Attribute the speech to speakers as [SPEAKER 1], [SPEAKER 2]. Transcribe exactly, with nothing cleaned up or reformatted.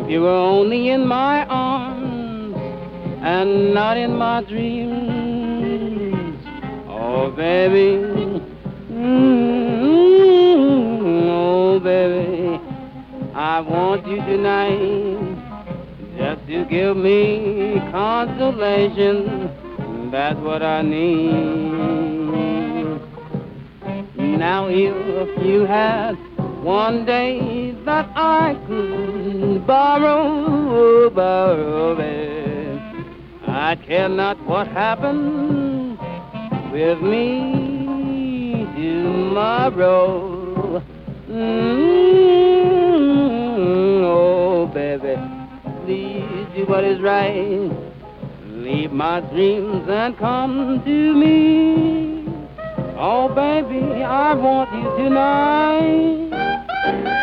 [SPEAKER 1] you were only in my arms and not in my dreams. Oh, baby, mm-hmm. Oh, baby, I want you tonight just to give me consolation. That's what I need. Now, if you had one day that I could borrow, borrow, babe, I care not what happened with me tomorrow. Mm-hmm. Oh, baby, please do what is right. Leave my dreams and come to me. Oh, baby, I want you tonight.